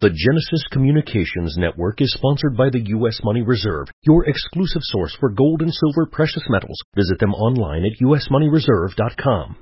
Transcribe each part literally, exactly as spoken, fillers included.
The Genesis Communications Network is sponsored by the U S Money Reserve, your exclusive source for gold and silver precious metals. Visit them online at u s money reserve dot com.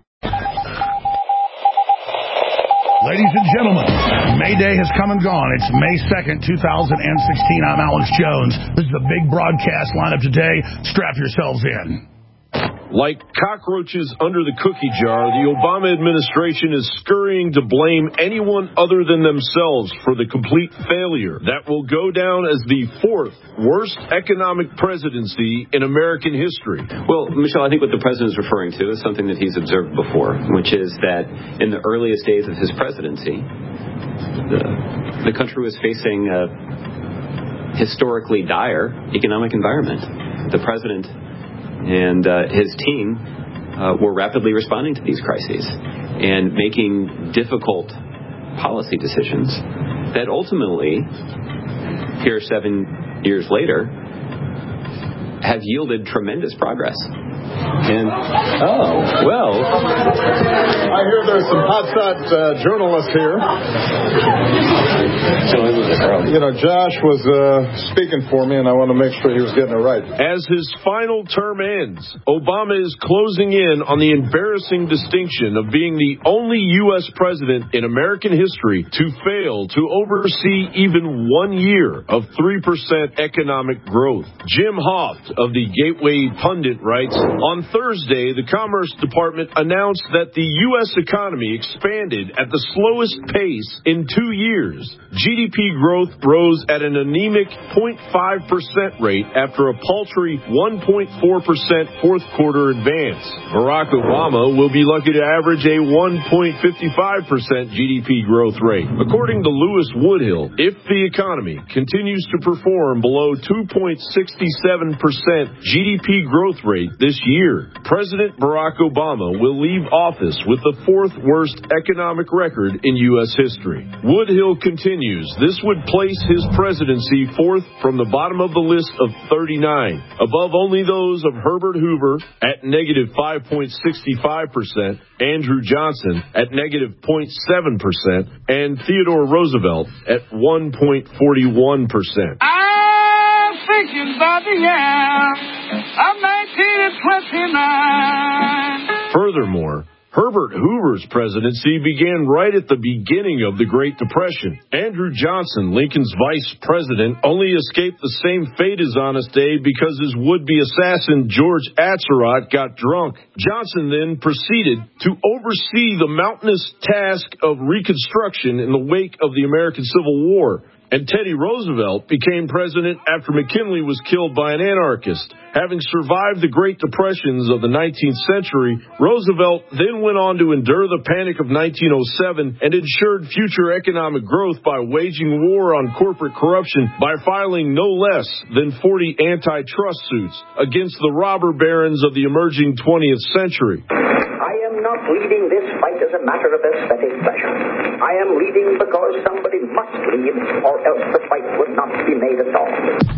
Ladies and gentlemen, May Day has come and gone. It's May second, two thousand sixteen. I'm Alex Jones. This is the big broadcast lineup today. Strap yourselves in. Like cockroaches under the cookie jar, the Obama administration is scurrying to blame anyone other than themselves for the complete failure that will go down as the fourth worst economic presidency in American history. Well, Michelle, I think what the president is referring to is something that he's observed before, which is that in the earliest days of his presidency, the, the country was facing a historically dire economic environment. The president and uh, his team uh, were rapidly responding to these crises and making difficult policy decisions that ultimately, here seven years later, have yielded tremendous progress. And, oh, well. I hear there's some hot-shot uh, journalists here. You know, Josh was uh, speaking for me, and I want to make sure he was getting it right. As his final term ends, Obama is closing in on the embarrassing distinction of being the only U S president in American history to fail to oversee even one year of three percent economic growth. Jim Hoft of the Gateway Pundit writes, on Thursday, the Commerce Department announced that the U S economy expanded at the slowest pace in two years. G D P growth rose at an anemic zero point five percent rate after a paltry one point four percent fourth quarter advance. Barack Obama will be lucky to average a one point five five percent G D P growth rate. According to Louis Woodhill, if the economy continues to perform below two point six seven percent G D P growth rate this year, President Barack Obama will leave office with the fourth worst economic record in U S history. Woodhill continues, this would place his presidency fourth from the bottom of the list of thirty-nine, above only those of Herbert Hoover at negative five point six five percent, Andrew Johnson at negative zero point seven percent, and Theodore Roosevelt at one point four one percent. I'm thinking about the year of nineteen twenty-nine. Furthermore, Herbert Hoover's presidency began right at the beginning of the Great Depression. Andrew Johnson, Lincoln's vice president, only escaped the same fate as Honest Abe because his would-be assassin George Atzerodt got drunk. Johnson then proceeded to oversee the mountainous task of reconstruction in the wake of the American Civil War. And Teddy Roosevelt became president after McKinley was killed by an anarchist. Having survived the Great Depressions of the nineteenth century, Roosevelt then went on to endure the Panic of nineteen oh seven and ensured future economic growth by waging war on corporate corruption by filing no less than forty antitrust suits against the robber barons of the emerging twentieth century. I am not leading this fight as a matter of aesthetic pleasure. I am leading because somebody must lead, or else the fight would not be made at all.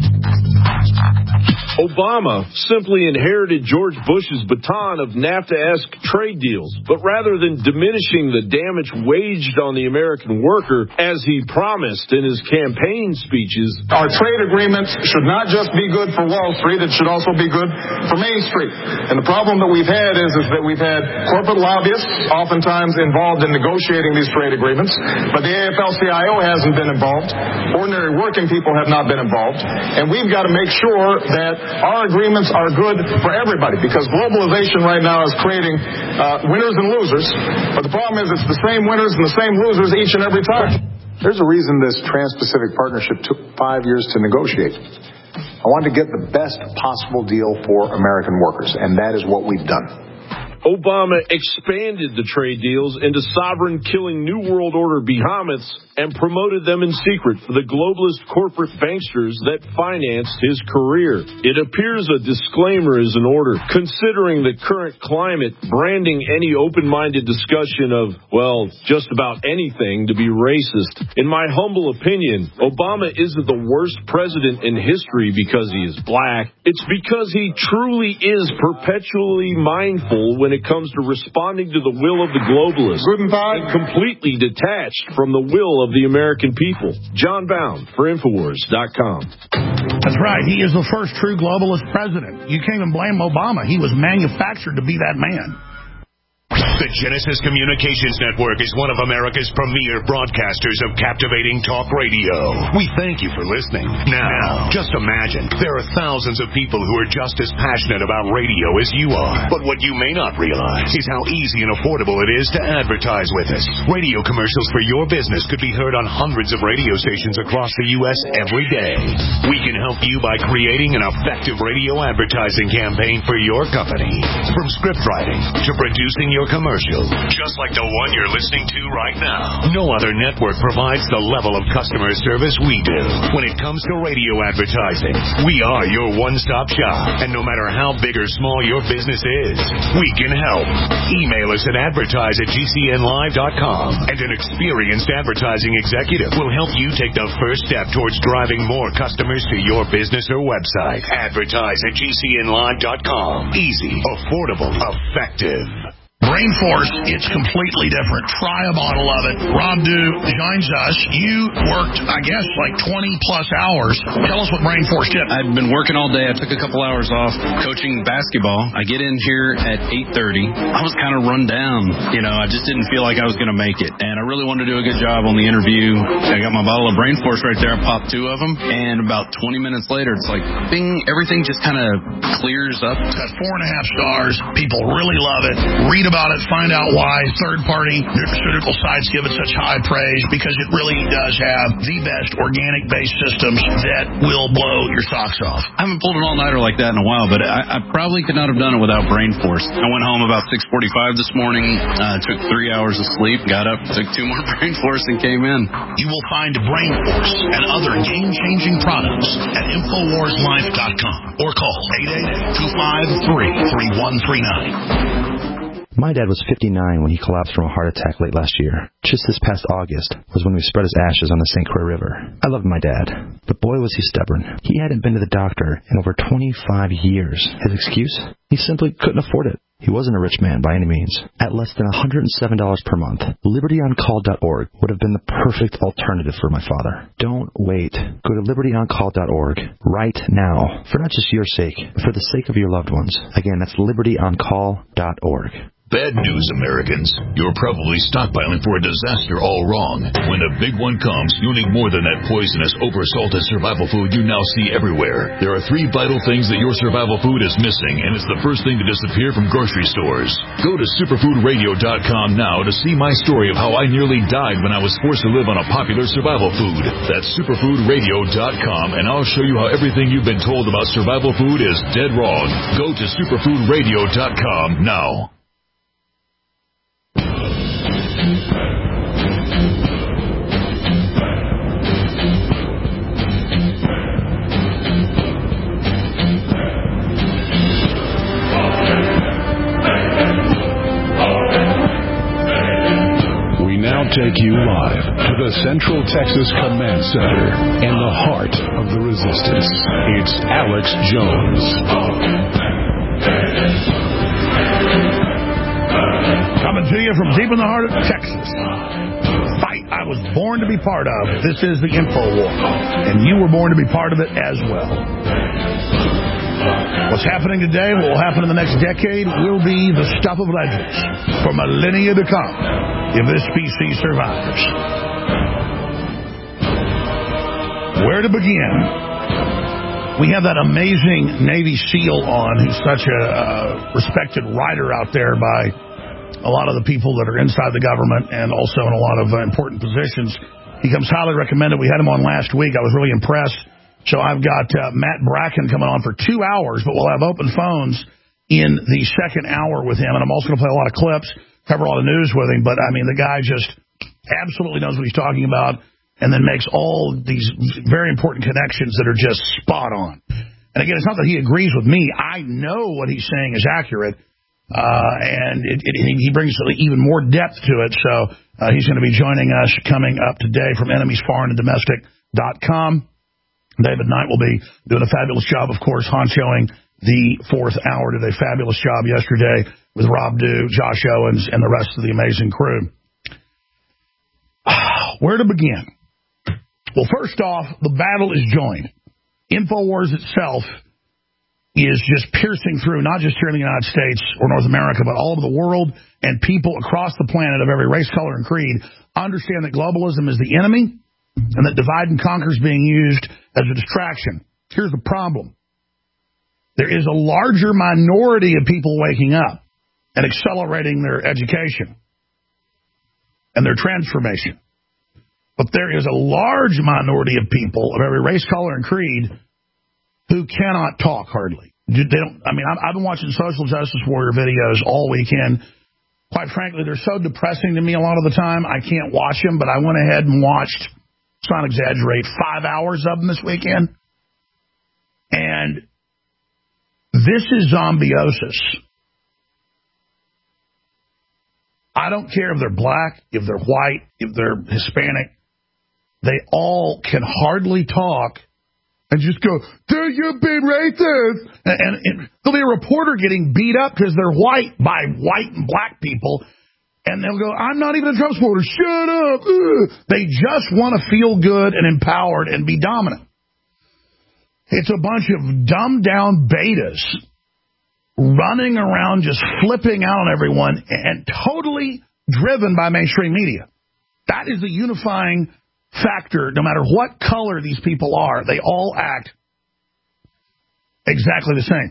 Obama simply inherited George Bush's baton of NAFTA-esque trade deals, but rather than diminishing the damage waged on the American worker, as he promised in his campaign speeches, our trade agreements should not just be good for Wall Street, it should also be good for Main Street. And the problem that we've had is, is that we've had corporate lobbyists oftentimes involved in negotiating these trade agreements, but the A F L C I O hasn't been involved. Ordinary working people have not been involved. And we've got to make sure that our agreements are good for everybody, because globalization right now is creating uh, winners and losers. But the problem is it's the same winners and the same losers each and every time. There's a reason this Trans-Pacific Partnership took five years to negotiate. I wanted to get the best possible deal for American workers, and that is what we've done. Obama expanded the trade deals into sovereign-killing New World Order behemoths and promoted them in secret for the globalist corporate banksters that financed his career. It appears a disclaimer is in order, considering the current climate, branding any open-minded discussion of, well, just about anything to be racist. In my humble opinion, Obama isn't the worst president in history because he is black. It's because he truly is perpetually mindful when it comes to responding to the will of the globalists. Guten Tag. And completely detached from the will of the American people. John Bound for Infowars dot com. That's right. He is the first true globalist president. You can't even blame Obama. He was manufactured to be that man. The Genesis Communications Network is one of America's premier broadcasters of captivating talk radio. We thank you for listening. Now, just imagine, there are thousands of people who are just as passionate about radio as you are. But what you may not realize is how easy and affordable it is to advertise with us. Radio commercials for your business could be heard on hundreds of radio stations across the U S every day. We can help you by creating an effective radio advertising campaign for your company. From script writing to producing your commercial. Just like the one you're listening to right now. No other network provides the level of customer service we do. When it comes to radio advertising, we are your one-stop shop. And no matter how big or small your business is, we can help. Email us at advertise at G C N live dot com, and an experienced advertising executive will help you take the first step towards driving more customers to your business or website. Advertise at G C N live dot com. Easy, affordable, effective. Brain Force, it's completely different. Try a bottle of it. Rob Dew joins us. You worked, I guess, like twenty-plus hours. Tell us what Brain Force did. I've been working all day. I took a couple hours off coaching basketball. I get in here at eight thirty. I was kind of run down. You know, I just didn't feel like I was going to make it. And I really wanted to do a good job on the interview. I got my bottle of Brain Force right there. I popped two of them. And about twenty minutes later, it's like, bing, everything just kind of clears up. It's got four and a half stars. People really love it. Read about it, find out why third-party nutraceutical sites give it such high praise, because it really does have the best organic-based systems that will blow your socks off. I haven't pulled an all-nighter like that in a while, but I, I probably could not have done it without Brain Force. I went home about six forty-five this morning, uh, took three hours of sleep, got up, took two more Brain Force, and came in. You will find Brain Force and other game-changing products at Infowars life dot com or call eight eight eight, two five three, three one three nine. My dad was fifty-nine when he collapsed from a heart attack late last year. Just this past August was when we spread his ashes on the Saint Croix River. I loved my dad, but boy was he stubborn. He hadn't been to the doctor in over twenty-five years. His excuse? He simply couldn't afford it. He wasn't a rich man by any means. At less than one hundred seven dollars per month, liberty on call dot org would have been the perfect alternative for my father. Don't wait. Go to liberty on call dot org right now, for not just your sake, but for the sake of your loved ones. Again, that's liberty on call dot org. Bad news, Americans. You're probably stockpiling for a disaster all wrong. When a big one comes, you'll need more than that poisonous, over-salted survival food you now see everywhere. There are three vital things that your survival food is missing, and it's the first thing to disappear from grocery stores. Go to superfood radio dot com now to see my story of how I nearly died when I was forced to live on a popular survival food. That's superfood radio dot com, and I'll show you how everything you've been told about survival food is dead wrong. Go to superfood radio dot com now. Take you live to the Central Texas Command Center in the heart of the resistance. It's Alex Jones. Coming to you from deep in the heart of Texas. Fight I was born to be part of. This is the InfoWar, and you were born to be part of it as well. What's happening today, what will happen in the next decade, will be the stuff of legends for millennia to come if this species survives. Where to begin? We have that amazing Navy SEAL on, who's such a uh, respected writer out there by a lot of the people that are inside the government and also in a lot of uh, important positions. He comes highly recommended. We had him on last week. I was really impressed. So I've got uh, Matt Bracken coming on for two hours, but we'll have open phones in the second hour with him. And I'm also going to play a lot of clips, cover a lot of news with him. But, I mean, the guy just absolutely knows what he's talking about and then makes all these very important connections that are just spot on. And, again, it's not that he agrees with me. I know what he's saying is accurate, uh, and it, it, he brings even more depth to it. So uh, he's going to be joining us coming up today from enemies foreign and domestic dot com. David Knight will be doing a fabulous job, of course, honchoing the fourth hour. Did a fabulous job yesterday with Rob Dew, Josh Owens, and the rest of the amazing crew. Where to begin? Well, first off, the battle is joined. InfoWars itself is just piercing through, not just here in the United States or North America, but all over the world, and people across the planet of every race, color, and creed understand that globalism is the enemy and that divide and conquer is being used as a distraction. Here's the problem. There is a larger minority of people waking up and accelerating their education and their transformation. But there is a large minority of people of every race, color, and creed who cannot talk hardly. They don't, I mean, I've been watching social justice warrior videos all weekend. Quite frankly, they're so depressing to me a lot of the time. I can't watch them, but I went ahead and watched, let's not exaggerate, five hours of them this weekend. And this is zombiosis. I don't care if they're black, if they're white, if they're Hispanic. They all can hardly talk and just go, do you be racist? And, and, and there'll be a reporter getting beat up because they're white by white and black people. And they'll go, I'm not even a Trump supporter. Shut up. Ugh. They just want to feel good and empowered and be dominant. It's a bunch of dumbed down betas running around just flipping out on everyone and totally driven by mainstream media. That is the unifying factor. No matter what color these people are, they all act exactly the same.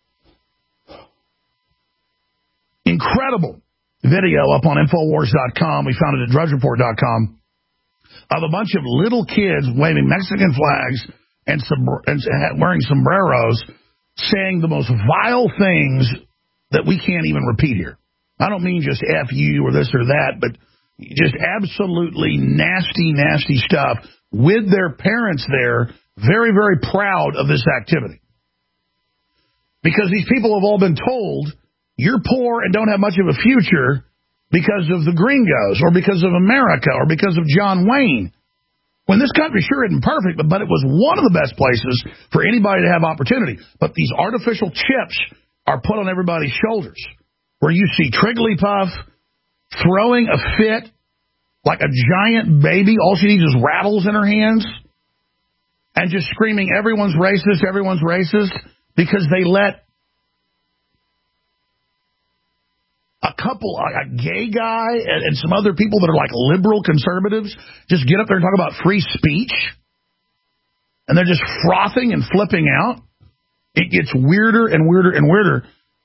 Incredible video up on Infowars dot com. We found it at Drudge Report dot com of a bunch of little kids waving Mexican flags and, and wearing sombreros, saying the most vile things that we can't even repeat here. I don't mean just F you or this or that, but just absolutely nasty, nasty stuff with their parents there, very, very proud of this activity. Because these people have all been told, you're poor and don't have much of a future because of the gringos or because of America or because of John Wayne. When this country sure isn't perfect, but, but it was one of the best places for anybody to have opportunity. But these artificial chips are put on everybody's shoulders, where you see Trigglypuff throwing a fit like a giant baby. All she needs is rattles in her hands and just screaming, everyone's racist, everyone's racist, because they let a couple, a gay guy and, and some other people that are like liberal conservatives just get up there and talk about free speech. And they're just frothing and flipping out. It gets weirder and weirder and weirder.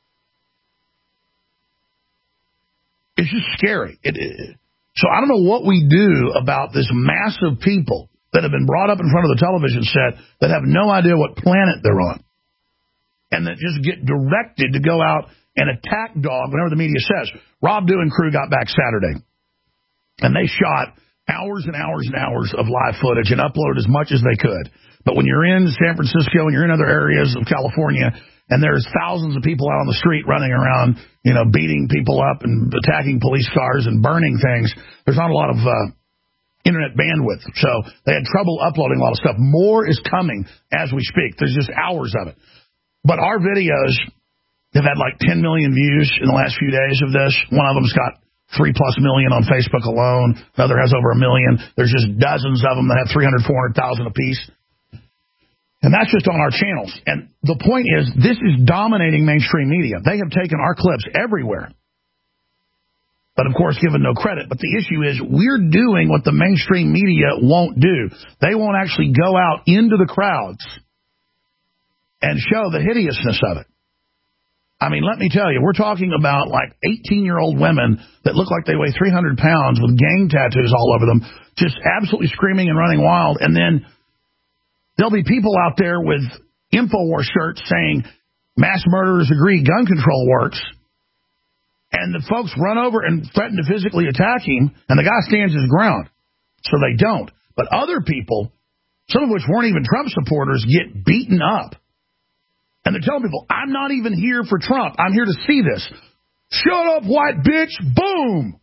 It's just scary. It, it, so I don't know what we do about this mass of people that have been brought up in front of the television set that have no idea what planet they're on. And that just get directed to go out and attack dog whenever the media says. Rob Dew and crew got back Saturday, and they shot hours and hours and hours of live footage and uploaded as much as they could. But when you're in San Francisco and you're in other areas of California and there's thousands of people out on the street running around, you know, beating people up and attacking police cars and burning things, there's not a lot of uh, internet bandwidth. So they had trouble uploading a lot of stuff. More is coming as we speak. There's just hours of it. But our videos have had like ten million views in the last few days of this. One of them's got three plus million on Facebook alone. Another has over a million. There's just dozens of them that have three hundred, four hundred thousand apiece. And that's just on our channels. And the point is, this is dominating mainstream media. They have taken our clips everywhere. But, of course, given no credit. But the issue is, we're doing what the mainstream media won't do. They won't actually go out into the crowds and show the hideousness of it. I mean, let me tell you, we're talking about like eighteen-year-old women that look like they weigh three hundred pounds with gang tattoos all over them, just absolutely screaming and running wild. And then there'll be people out there with InfoWars shirts saying mass murderers agree gun control works. And the folks run over and threaten to physically attack him, and the guy stands his ground. So they don't. But other people, some of which weren't even Trump supporters, get beaten up. And they're telling people, I'm not even here for Trump. I'm here to see this. Shut up, white bitch. Boom.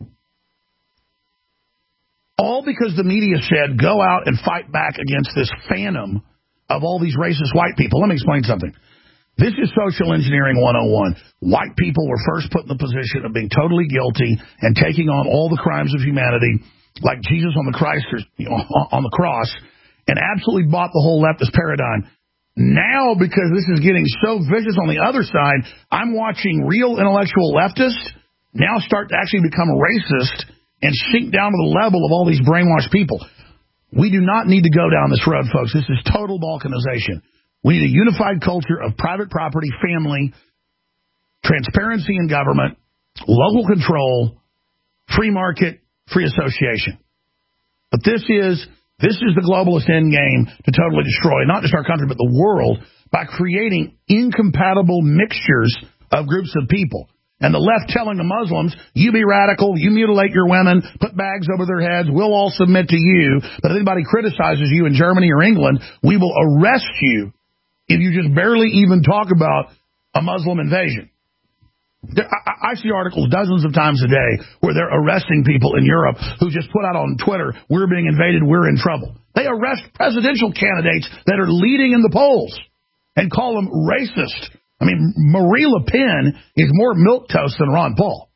All because the media said, go out and fight back against this phantom of all these racist white people. Let me explain something. This is social engineering one oh one. White people were first put in the position of being totally guilty and taking on all the crimes of humanity, like Jesus on the Christ, you know, on the cross, and absolutely bought the whole leftist paradigm. Now, because this is getting so vicious on the other side, I'm watching real intellectual leftists now start to actually become racist and sink down to the level of all these brainwashed people. We do not need to go down this road, folks. This is total balkanization. We need a unified culture of private property, family, transparency in government, local control, free market, free association. But this is this is the globalist end game to totally destroy not just our country but the world by creating incompatible mixtures of groups of people. And the left telling the Muslims, you be radical, you mutilate your women, put bags over their heads, we'll all submit to you. But if anybody criticizes you in Germany or England, we will arrest you if you just barely even talk about a Muslim invasion. There, I, I see articles dozens of times a day where they're arresting people in Europe who just put out on Twitter, we're being invaded, we're in trouble. They arrest presidential candidates that are leading in the polls and call them racist. I mean, Marie Le Pen is more milquetoast than Ron Paul.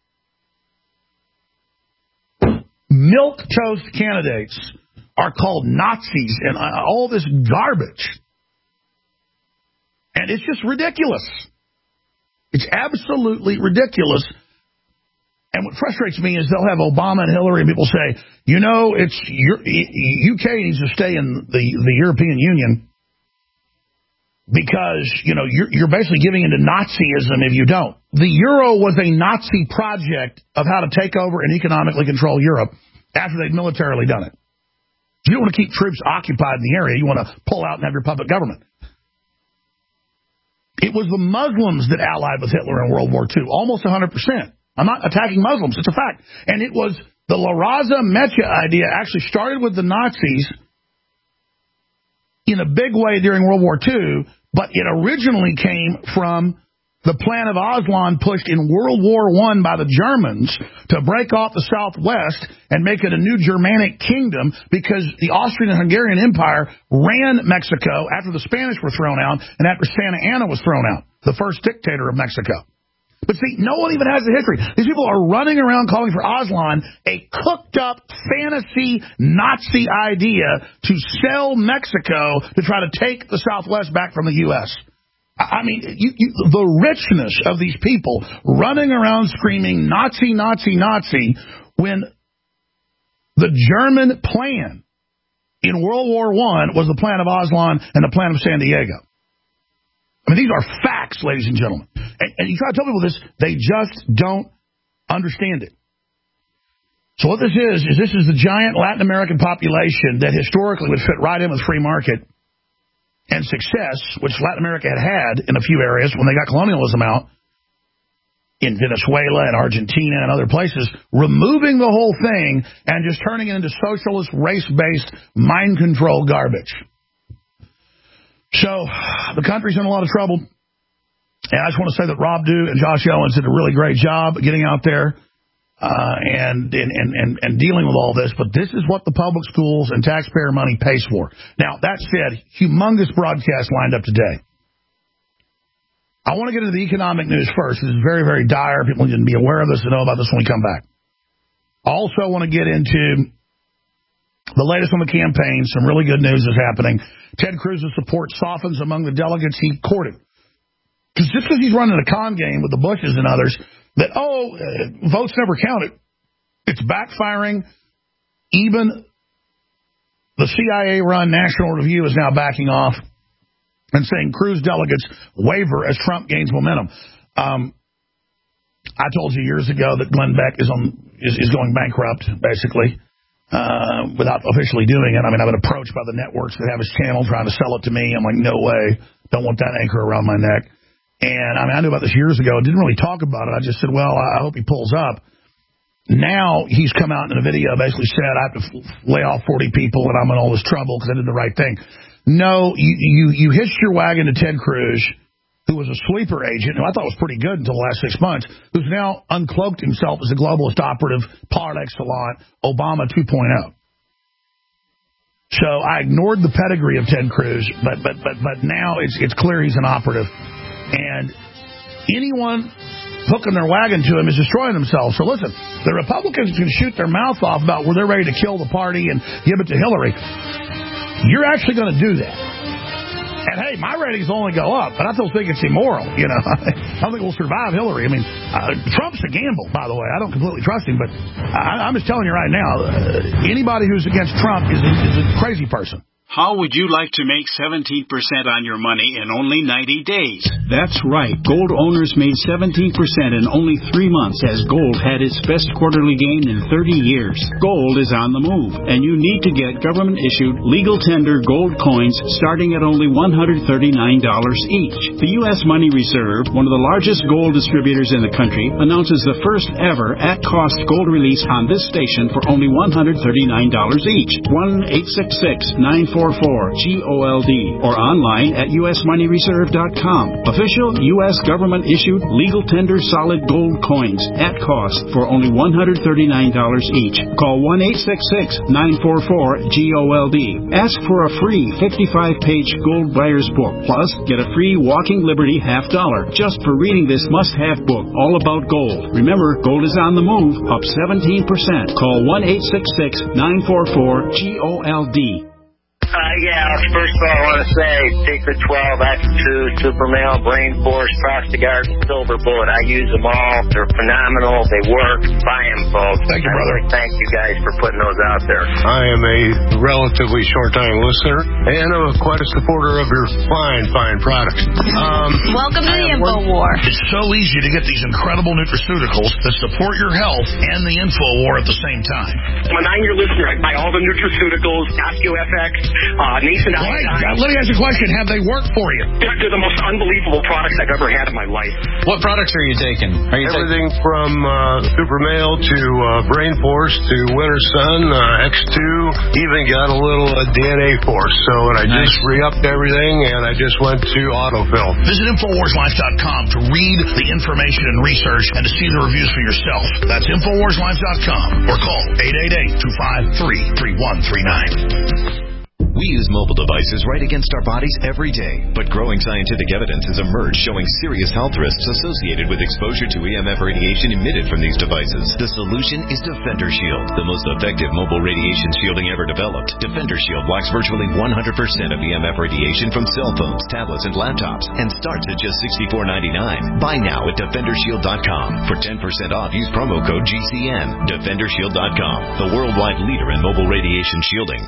Milquetoast candidates are called Nazis and all this garbage. And it's just ridiculous. It's absolutely ridiculous. And what frustrates me is they'll have Obama and Hillary and people say, you know, it's U K needs to stay in the, the European Union because, you know, you're, you're basically giving into Nazism if you don't. The Euro was a Nazi project of how to take over and economically control Europe after they'd militarily done it. You don't want to keep troops occupied in the area. You want to pull out and have your puppet government. It was the Muslims that allied with Hitler in World War Two, almost one hundred percent. I'm not attacking Muslims. It's a fact. And it was the La Raza Mecha idea actually started with the Nazis in a big way during World War Two, but it originally came from the plan of Aslan pushed in World War One by the Germans to break off the Southwest and make it a new Germanic kingdom because the Austrian and Hungarian Empire ran Mexico after the Spanish were thrown out and after Santa Anna was thrown out, the first dictator of Mexico. But see, no one even has the history. These people are running around calling for Aslan a cooked-up fantasy Nazi idea to sell Mexico to try to take the Southwest back from the U S I mean, you, you, the richness of these people running around screaming Nazi, Nazi, Nazi when the German plan in World War One was the plan of Aslan and the plan of San Diego. I mean, these are facts, ladies and gentlemen. And, and you try to tell people this, they just don't understand it. So what this is, is this is the giant Latin American population that historically would fit right in with free market and success, which Latin America had had in a few areas when they got colonialism out, in Venezuela and Argentina and other places, removing the whole thing and just turning it into socialist, race-based, mind control garbage. So the country's in a lot of trouble. And I just want to say that Rob Dew and Josh Owens did a really great job getting out there uh, and, and, and, and dealing with all this. But this is what the public schools and taxpayer money pays for. Now, that said, humongous broadcast lined up today. I want to get into the economic news first. This is very, very dire. People need to be aware of this and know about this when we come back. I also want to get into the latest on the campaign. Some really good news is happening. Ted Cruz's support softens among the delegates he courted. Because just because he's running a con game with the Bushes and others, that, oh, uh, votes never counted, it's backfiring. Even the C I A-run National Review is now backing off and saying Cruz delegates waver as Trump gains momentum. Um, I told you years ago that Glenn Beck is on is, is going bankrupt, basically, uh, without officially doing it. I mean, I've been approached by the networks that have his channel trying to sell it to me. I'm like, no way. Don't want that anchor around my neck. And I mean, I knew about this years ago. I didn't really talk about it. I just said, well, I hope he pulls up. Now he's come out in a video basically said, I have to lay off forty people and I'm in all this trouble because I did the right thing. No, you, you, you hitched your wagon to Ted Cruz, who was a sleeper agent, who I thought was pretty good until the last six months, who's now uncloaked himself as a globalist operative par excellence, Obama two point oh. So I ignored the pedigree of Ted Cruz, but but but but now it's it's clear he's an operative. And anyone hooking their wagon to him is destroying themselves. So listen, the Republicans can shoot their mouth off about where they're ready to kill the party and give it to Hillary. You're actually going to do that. And, hey, my ratings only go up, but I still think it's immoral. You know, I don't think we'll survive Hillary. I mean, uh, Trump's a gamble, by the way. I don't completely trust him, but I, I'm just telling you right now, uh, anybody who's against Trump is a, is a crazy person. How would you like to make seventeen percent on your money in only ninety days? That's right. Gold owners made seventeen percent in only three months as gold had its best quarterly gain in thirty years. Gold is on the move, and you need to get government-issued legal tender gold coins starting at only one hundred thirty-nine dollars each. The U S Money Reserve, one of the largest gold distributors in the country, announces the first ever at-cost gold release on this station for only one hundred thirty-nine dollars each. one eight six six nine four four G O L D or online at U S money reserve dot com. Official U S government-issued legal tender solid gold coins at cost for only one hundred thirty-nine dollars each. Call one eight six six nine four four G O L D. Ask for a free fifty-five page gold buyer's book. Plus, get a free Walking Liberty half dollar just for reading this must-have book all about gold. Remember, gold is on the move, up seventeen percent. Call one eight six six nine four four G O L D. Uh, yeah, first of all, I want to say Secret twelve, X two, Super Male, Brain Force, Prostagard, and Silver Bullet. I use them all. They're phenomenal. They work. Buy them, folks. Thank you, brother. I thank you guys for putting those out there. I am a relatively short-time listener, and I'm quite a supporter of your fine, fine products. Um, Welcome to the Info War. It's so easy to get these incredible nutraceuticals that support your health and the Info War at the same time. I'm a nine-year listener. I buy all the nutraceuticals, OsteoFX, Uh, Nathan, well, hey, let me ask you a question. Have they worked for you? They're, they're the most unbelievable products I've ever had in my life. What products are you taking? Are you Everything taking... from uh, Super Male to uh, Brain Force to Winter Sun, uh, X two, even got a little uh, D N A Force. So, and I nice. just re-upped everything, and I just went to Autofill. Visit Infowars Life dot com to read the information and research and to see the reviews for yourself. That's Infowars Life dot com or call eight eight eight, two five three, three one three nine. We use mobile devices right against our bodies every day, but growing scientific evidence has emerged showing serious health risks associated with exposure to E M F radiation emitted from these devices. The solution is Defender Shield, the most effective mobile radiation shielding ever developed. Defender Shield blocks virtually one hundred percent of E M F radiation from cell phones, tablets, and laptops, and starts at just sixty-four ninety-nine. Buy now at defender shield dot com. For ten percent off, use promo code G C N. defender shield dot com, the worldwide leader in mobile radiation shielding.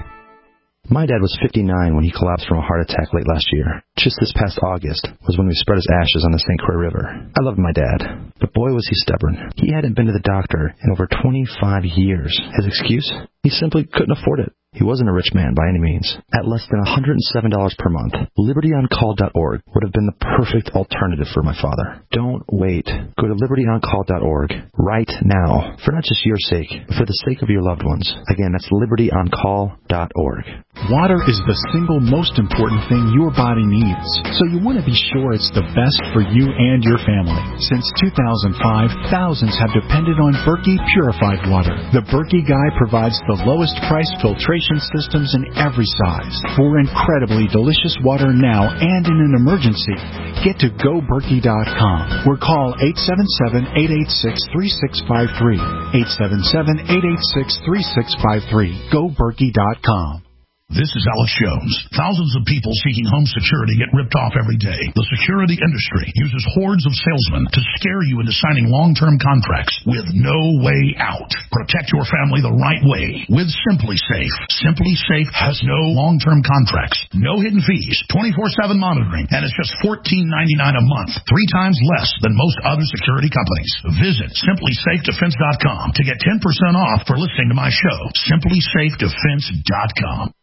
My dad was fifty-nine when he collapsed from a heart attack late last year. Just this past August was when we spread his ashes on the Saint Croix River. I loved my dad, but boy was he stubborn. He hadn't been to the doctor in over twenty-five years. His excuse? He simply couldn't afford it. He wasn't a rich man by any means. At less than one hundred seven dollars per month, liberty on call dot org would have been the perfect alternative for my father. Don't wait. Go to liberty on call dot org right now, for not just your sake, but for the sake of your loved ones. Again, that's liberty on call dot org. Water is the single most important thing your body needs, so you want to be sure it's the best for you and your family. Since two thousand five, thousands have depended on Berkey purified water. The Berkey Guy provides the lowest price filtration systems in every size for incredibly delicious water now and in an emergency. Get to go berkey dot com or call eight seven seven, eight eight six, three six five three. eight seven seven, eight eight six, three six five three. go berkey dot com. This is Alex Jones. Thousands of people seeking home security get ripped off every day. The security industry uses hordes of salesmen to scare you into signing long-term contracts with no way out. Protect your family the right way with SimpliSafe. SimpliSafe has no long-term contracts, no hidden fees, twenty-four seven monitoring, and it's just fourteen ninety-nine a month, three times less than most other security companies. Visit simply safe defense dot com to get ten percent off for listening to my show. simply safe defense dot com.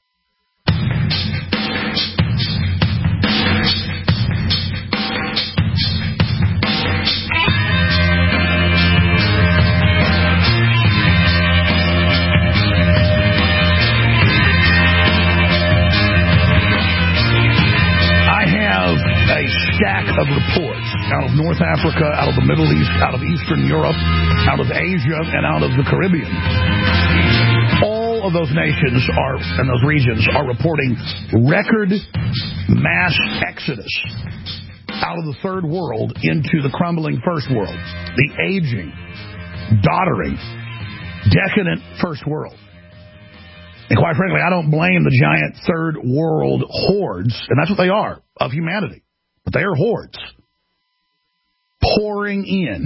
I have a stack of reports out of North Africa, out of the Middle East, out of Eastern Europe, out of Asia, and out of the Caribbean. All of those nations are, and those regions are reporting record mass exodus out of the third world into the crumbling first world, the aging, doddering, decadent first world. And quite frankly, I don't blame the giant third world hordes, and that's what they are, of humanity. But they are hordes pouring in.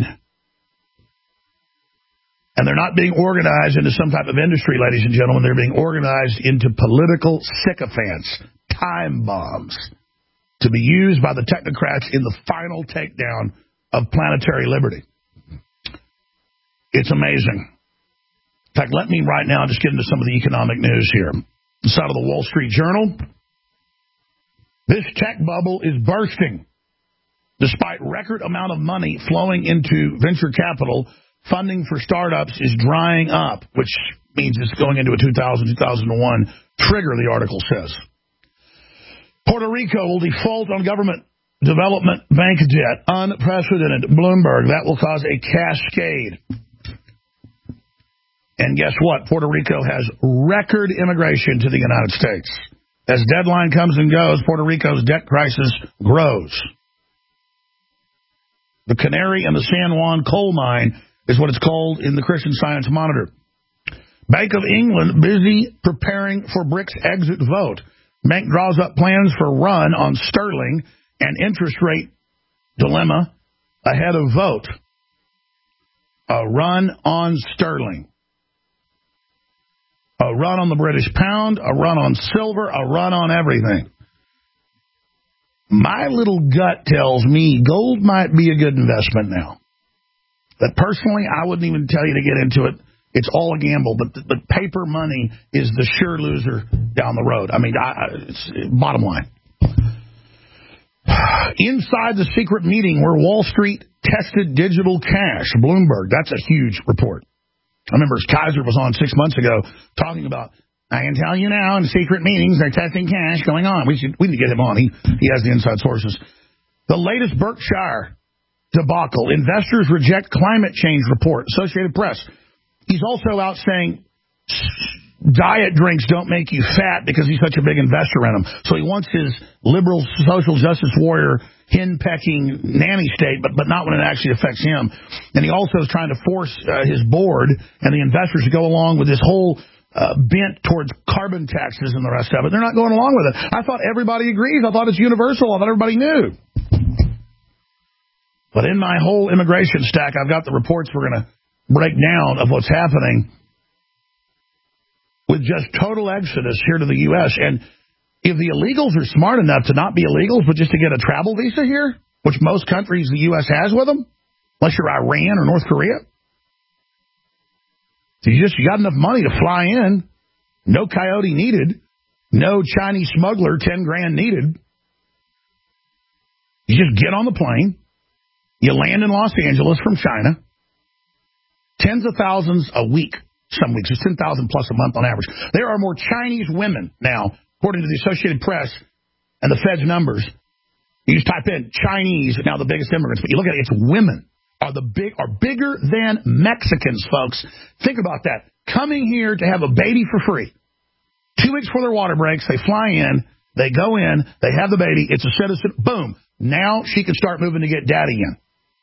And they're not being organized into some type of industry, ladies and gentlemen. They're being organized into political sycophants, time bombs, to be used by the technocrats in the final takedown of planetary liberty. It's amazing. In fact, let me right now just get into some of the economic news here. This out of the Wall Street Journal. This tech bubble is bursting. Despite record amount of money flowing into venture capital, funding for startups is drying up, which means it's going into a two thousand, two thousand one trigger, the article says. Puerto Rico will default on government development bank debt. Unprecedented. Bloomberg. That will cause a cascade. And guess what? Puerto Rico has record immigration to the United States. As deadline comes and goes, Puerto Rico's debt crisis grows. The Canary and the San Juan coal mine is what it's called in the Christian Science Monitor. Bank of England busy preparing for BRICS exit vote. Bank draws up plans for run on sterling and interest rate dilemma ahead of vote. A run on sterling. A run on the British pound, a run on silver, a run on everything. My little gut tells me gold might be a good investment now. But personally, I wouldn't even tell you to get into it. It's all a gamble, but but paper money is the sure loser down the road. I mean, I, it's bottom line. Inside the secret meeting where Wall Street tested digital cash, Bloomberg, that's a huge report. I remember Kaiser was on six months ago talking about, I can tell you now, in secret meetings, they're testing cash going on. We should we need to get him on. He, he has the inside sources. The latest Berkshire debacle. Investors reject climate change report. Associated Press. He's also out saying diet drinks don't make you fat because he's such a big investor in them. So he wants his liberal social justice warrior hen-pecking nanny state, but, but not when it actually affects him. And he also is trying to force uh, his board and the investors to go along with this whole uh, bent towards carbon taxes and the rest of it. They're not going along with it. I thought everybody agrees. I thought it's universal. I thought everybody knew. But in my whole immigration stack, I've got the reports we're going to break down of what's happening with just total exodus here to the U S. And if the illegals are smart enough to not be illegals, but just to get a travel visa here, which most countries the U S has with them, unless you're Iran or North Korea, so you just you got enough money to fly in, no coyote needed, no Chinese smuggler, ten grand needed. You just get on the plane, you land in Los Angeles from China, tens of thousands a week. Some weeks, it's ten thousand plus a month on average. There are more Chinese women now, according to the Associated Press and the Fed's numbers. You just type in Chinese, now the biggest immigrants, but you look at it, it's women are the big are bigger than Mexicans, folks. Think about that. Coming here to have a baby for free. Two weeks before their water breaks, they fly in, they go in, they have the baby, it's a citizen, boom. Now she can start moving to get daddy in.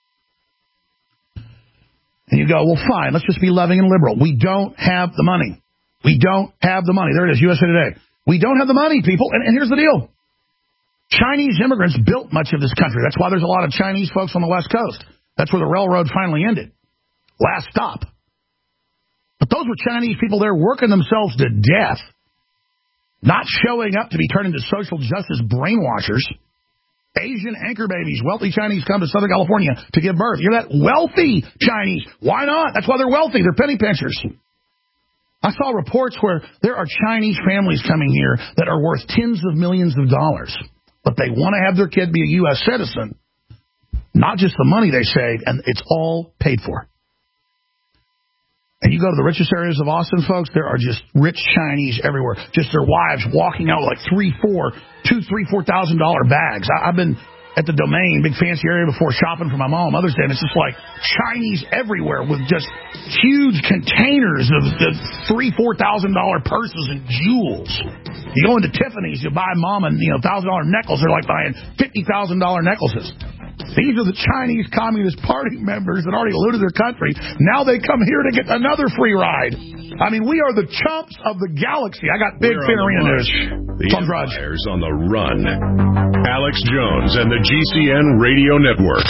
And you go, well, fine, let's just be loving and liberal. We don't have the money. We don't have the money. There it is, U S A Today. We don't have the money, people. And, and here's the deal. Chinese immigrants built much of this country. That's why there's a lot of Chinese folks on the West Coast. That's where the railroad finally ended. Last stop. But those were Chinese people there working themselves to death, not showing up to be turned into social justice brainwashers. Asian anchor babies, wealthy Chinese come to Southern California to give birth. You're that wealthy Chinese. Why not? That's why they're wealthy. They're penny pinchers. I saw reports where there are Chinese families coming here that are worth tens of millions of dollars, but they want to have their kid be a U S citizen, not just the money they save, and it's all paid for. And you go to the richest areas of Austin, folks, there are just rich Chinese everywhere. Just their wives walking out with like three, four, two, three, four thousand dollar bags. I, I've been at the Domain, big fancy area before shopping for my mom Mother's Day, and it's just like Chinese everywhere with just huge containers of the three, four thousand dollar purses and jewels. You go into Tiffany's, you buy mom and you know thousand dollar necklace. They're like buying fifty thousand dollar necklaces. These are the Chinese Communist Party members that already looted their country. Now they come here to get another free ride. I mean, we are the chumps of the galaxy. I got big Fin Arena news. The Empire's on the run. Alex Jones and the G C N Radio Network.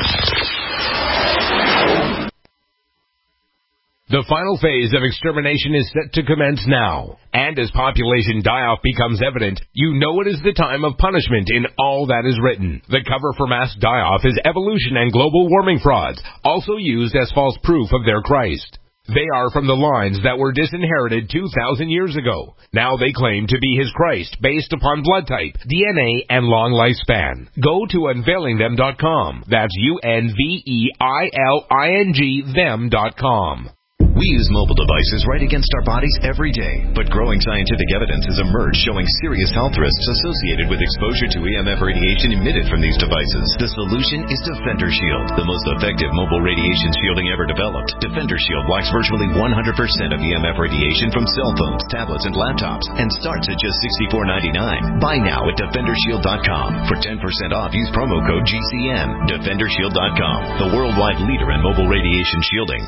The final phase of extermination is set to commence now. And as population die-off becomes evident, you know it is the time of punishment in all that is written. The cover for mass die-off is evolution and global warming frauds, also used as false proof of their Christ. They are from the lines that were disinherited two thousand years ago. Now they claim to be his Christ based upon blood type, D N A, and long lifespan. Go to unveiling them dot com. That's U N V E I L I N G them dot com. We use mobile devices right against our bodies every day, but growing scientific evidence has emerged showing serious health risks associated with exposure to E M F radiation emitted from these devices. The solution is Defender Shield, the most effective mobile radiation shielding ever developed. Defender Shield blocks virtually one hundred percent of E M F radiation from cell phones, tablets, and laptops, and starts at just sixty-four ninety-nine. Buy now at defender shield dot com. For ten percent off, use promo code G C N. defender shield dot com, the worldwide leader in mobile radiation shielding.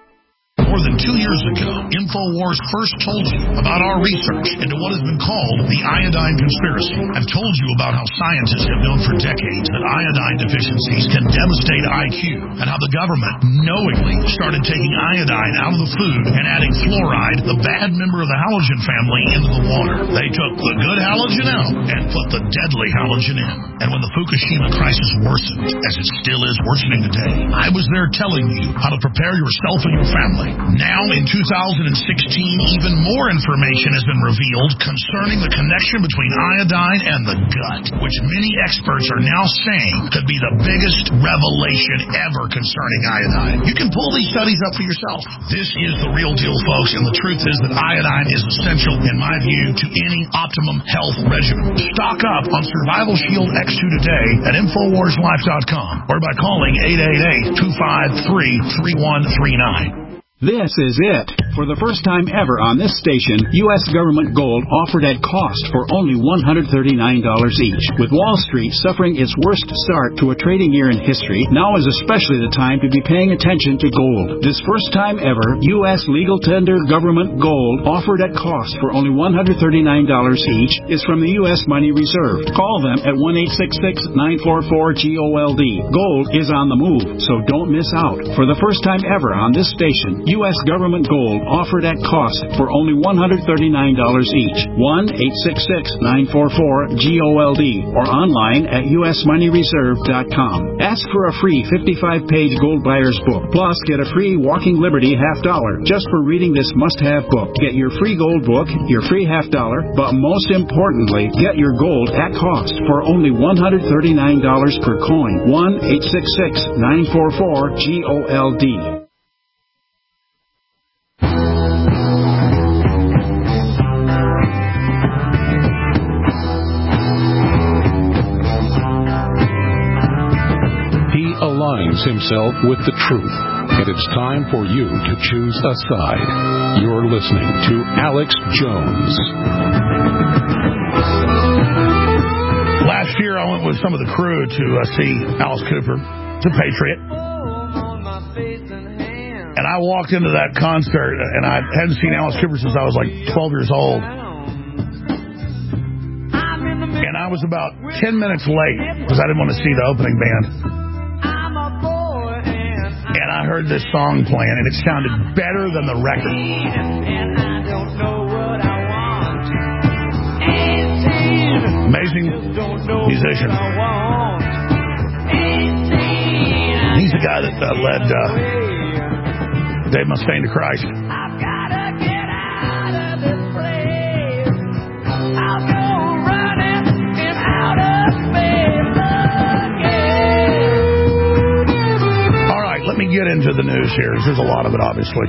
More than two years ago, InfoWars first told you about our research into what has been called the iodine conspiracy. I've told you about how scientists have known for decades that iodine deficiencies can devastate I Q, and how the government knowingly started taking iodine out of the food and adding fluoride, the bad member of the halogen family, into the water. They took the good halogen out and put the deadly halogen in. And when the Fukushima crisis worsened, as it still is worsening today, I was there telling you how to prepare yourself and your family. Now, in two thousand sixteen, even more information has been revealed concerning the connection between iodine and the gut, which many experts are now saying could be the biggest revelation ever concerning iodine. You can pull these studies up for yourself. This is the real deal, folks, and the truth is that iodine is essential, in my view, to any optimum health regimen. Stock up on Survival Shield X two today at infowars life dot com or by calling eight eight eight, two five three, three one three nine. This is it. For the first time ever on this station, U S government gold offered at cost for only one hundred thirty-nine dollars each. With Wall Street suffering its worst start to a trading year in history, now is especially the time to be paying attention to gold. This first time ever, U S legal tender government gold offered at cost for only one hundred thirty-nine dollars each is from the U S Money Reserve. Call them at one eight six six, nine four four, G O L D. Gold is on the move, so don't miss out. For the first time ever on this station, U S government gold offered at cost for only one hundred thirty-nine dollars each. one eight six six, nine four four, G O L D or online at U S money reserve dot com. Ask for a free fifty-five page gold buyer's book. Plus, get a free Walking Liberty half dollar just for reading this must-have book. Get your free gold book, your free half dollar, but most importantly, get your gold at cost for only one hundred thirty-nine dollars per coin. one eight six six, nine four four, G O L D. Aligns himself with the truth, and it's time for you to choose a side. You're listening to Alex Jones. Last year, I went with some of the crew to uh, see Alice Cooper, the Patriot, and I walked into that concert, and I hadn't seen Alice Cooper since I was like twelve years old. And I was about ten minutes late because I didn't want to see the opening band. And I heard this song playing, and it sounded better than the record. Amazing musician. He's the guy that uh, led uh, Dave Mustaine to Christ. Let me get into the news here. There's a lot of it, obviously.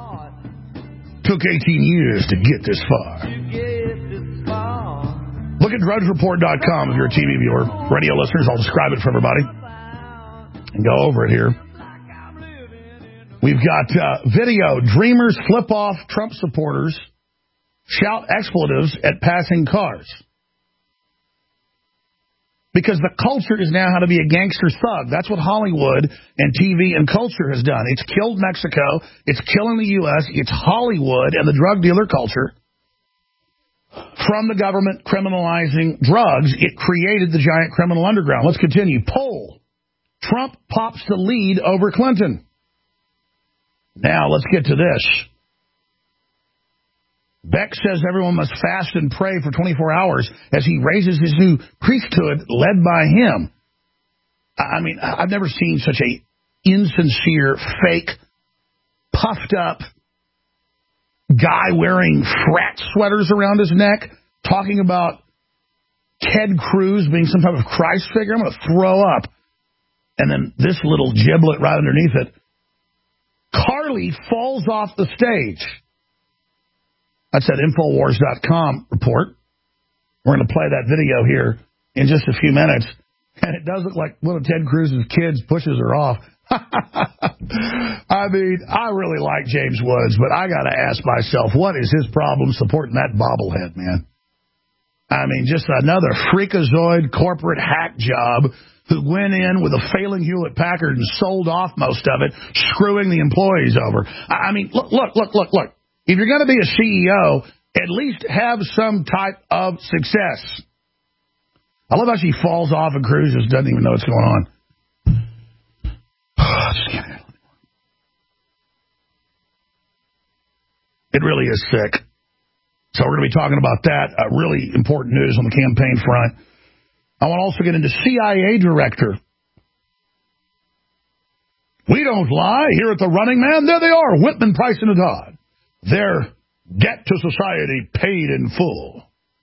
Took eighteen years to get this far. Look at drudge report dot com if you're a T V viewer. Radio listeners, I'll describe it for everybody and go over it here. We've got uh, video. Dreamers flip off Trump supporters, shout expletives at passing cars. Because the culture is now how to be a gangster thug. That's what Hollywood and T V and culture has done. It's killed Mexico. It's killing the U S. It's Hollywood and the drug dealer culture. From the government criminalizing drugs, it created the giant criminal underground. Let's continue. Poll. Trump pops the lead over Clinton. Now, let's get to this. Beck says everyone must fast and pray for twenty-four hours as he raises his new priesthood led by him. I mean, I've never seen such a insincere, fake, puffed up guy wearing frat sweaters around his neck talking about Ted Cruz being some type of Christ figure. I'm going to throw up. And then this little giblet right underneath it. Carly falls off the stage. That's that Infowars dot com report. We're going to play that video here in just a few minutes. And it does look like one of Ted Cruz's kids pushes her off. I mean, I really like James Woods, but I got to ask myself, what is his problem supporting that bobblehead, man? I mean, just another freakazoid corporate hack job who went in with a failing Hewlett-Packard and sold off most of it, screwing the employees over. I mean, look, look, look, look, look. If you're going to be a C E O, at least have some type of success. I love how she falls off and Cruz just doesn't even know what's going on. Just can't handle it. It really is sick. So we're going to be talking about that. Uh, really important news on the campaign front. I want to also get into C I A director. We don't lie here at the Running Man. There they are, Whitman, Price, and Haddad. Their debt to society paid in full.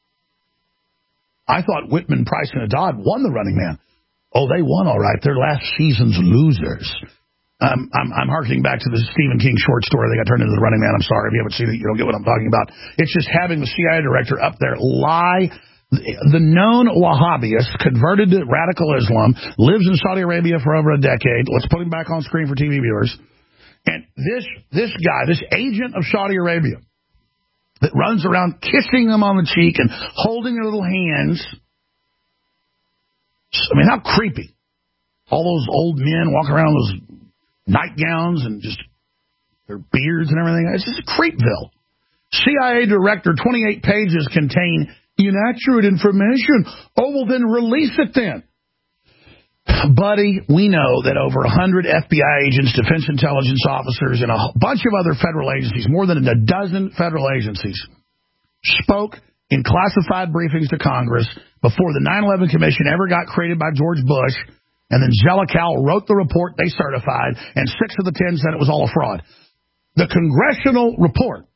I thought Whitman, Price, and Haddad won the Running Man. Oh, they won all right. They're last season's losers. Um, I'm, I'm harkening back to the Stephen King short story that got turned into the Running Man. I'm sorry if you haven't seen it. You don't get what I'm talking about. It's just having the C I A director up there lie. The known Wahhabist, converted to radical Islam, lives in Saudi Arabia for over a decade. Let's put him back on screen for T V viewers. And this this guy, this agent of Saudi Arabia, that runs around kissing them on the cheek and holding their little hands. I mean, how creepy. All those old men walking around with those nightgowns and just their beards and everything. It's just a creepville. C I A director, twenty-eight pages contain inaccurate information. Oh, well, then release it then. Buddy, we know that over one hundred F B I agents, defense intelligence officers, and a bunch of other federal agencies, more than a dozen federal agencies, spoke in classified briefings to Congress before the nine eleven Commission ever got created by George Bush, and then Zelikow wrote the report they certified, and six of the ten said it was all a fraud. The congressional report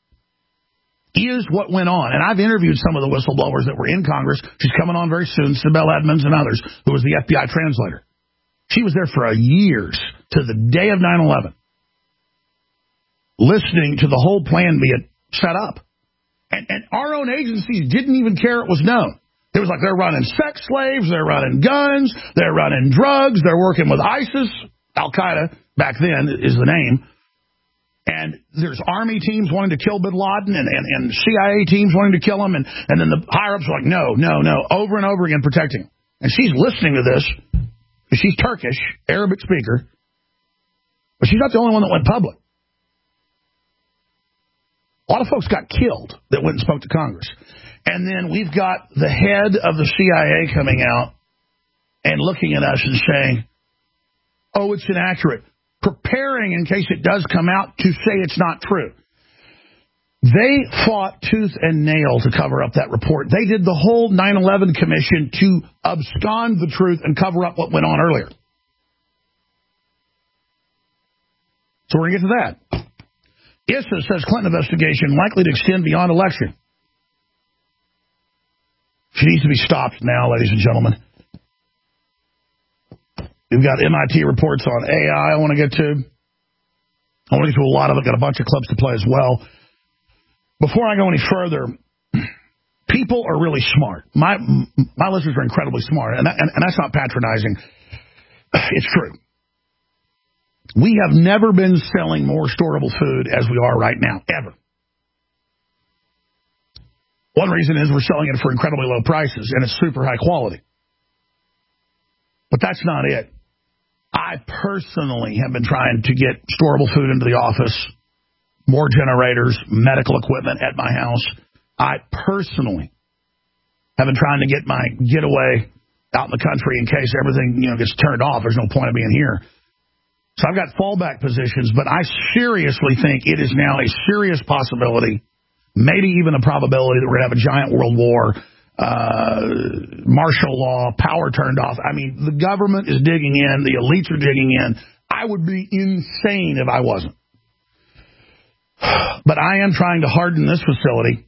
is what went on. And I've interviewed some of the whistleblowers that were in Congress. She's coming on very soon, Sibel Edmonds and others, who was the F B I translator. She was there for a years, to the day of nine eleven, listening to the whole plan being set up. And, and our own agencies didn't even care it was known. It was like they're running sex slaves, they're running guns, they're running drugs, they're working with ISIS. Al-Qaeda, back then, is the name. And there's army teams wanting to kill bin Laden and, and, and C I A teams wanting to kill him. And, and then the higher-ups are like, no, no, no, over and over again protecting him. And she's listening to this. She's Turkish, Arabic speaker. But she's not the only one that went public. A lot of folks got killed that went and spoke to Congress. And then we've got the head of the C I A coming out and looking at us and saying, oh, it's inaccurate. Preparing in case it does come out to say it's not true. They fought tooth and nail to cover up that report. They did the whole nine eleven Commission to abscond the truth and cover up what went on earlier. So we're going to get to that. I S A says Clinton investigation likely to extend beyond election. She needs to be stopped now, ladies and gentlemen. We've got M I T reports on A I I want to get to. I want to get to a lot of it. Got a bunch of clips to play as well. Before I go any further, P people are really smart. My my listeners are incredibly smart, and, that, and, and that's not patronizing. It's true. We have never been selling more storable food as we are right now, ever. One reason is we're selling it for incredibly low prices, and it's super high quality. But that's not it. I personally have been trying to get storable food into the office, more generators, medical equipment at my house. I personally have been trying to get my getaway out in the country in case everything, you know, gets turned off. There's no point of being here. So I've got fallback positions, but I seriously think it is now a serious possibility, maybe even a probability that we're going to have a giant world war, uh, martial law, power turned off. I mean, the government is digging in. The elites are digging in. I would be insane if I wasn't. But I am trying to harden this facility.